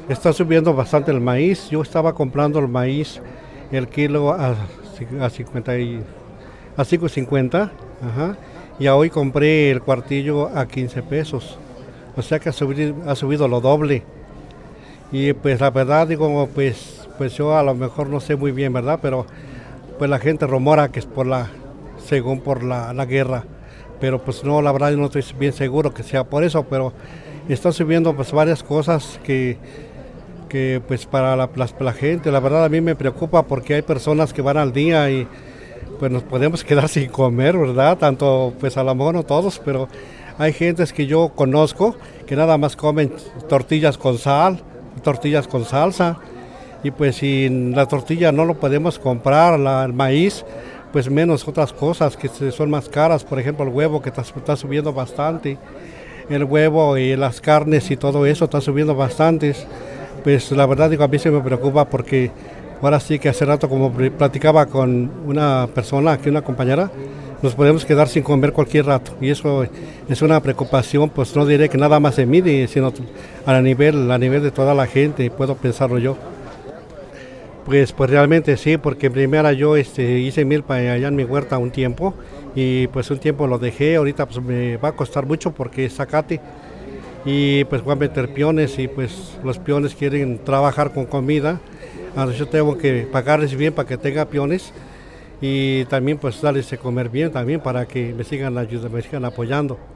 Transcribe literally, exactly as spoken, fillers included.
Está subiendo bastante el maíz. Yo estaba comprando el maíz, el kilo a, ci- a cincuenta y, a cinco cincuenta, ajá, y a hoy compré el cuartillo a quince pesos. O sea que ha subido, ha subido lo doble. Y pues la verdad digo, pues, pues yo a lo mejor no sé muy bien, ¿verdad? Pero pues la gente rumora que es por la, según por la, la guerra. Pero pues no, la verdad yo no estoy bien seguro que sea por eso, pero están subiendo pues varias cosas que que pues para la, las- la gente, la verdad a mí me preocupa porque hay personas que van al día y pues nos podemos quedar sin comer, ¿verdad? Tanto pues a lo mejor no todos, pero hay gentes que yo conozco que nada más comen tortillas con sal, tortillas con salsa y pues si la tortilla no lo podemos comprar, la- el maíz, pues menos otras cosas que se- son más caras, por ejemplo el huevo que está, está subiendo bastante, el huevo y las carnes y todo eso está subiendo bastantes. Pues la verdad digo, a mí se me preocupa porque ahora sí que hace rato como pl- platicaba con una persona, aquí una compañera, nos podemos quedar sin comer cualquier rato y eso es una preocupación, pues no diré que nada más de mí, sino a nivel, a nivel de toda la gente, puedo pensarlo yo. Pues, pues realmente sí, porque primero yo este, hice milpa allá en mi huerta un tiempo y pues un tiempo lo dejé, ahorita pues me va a costar mucho porque es zacate y pues voy a meter peones y pues los peones quieren trabajar con comida, entonces yo tengo que pagarles bien para que tenga peones y también pues darles de comer bien también para que me sigan ayudando, me sigan apoyando.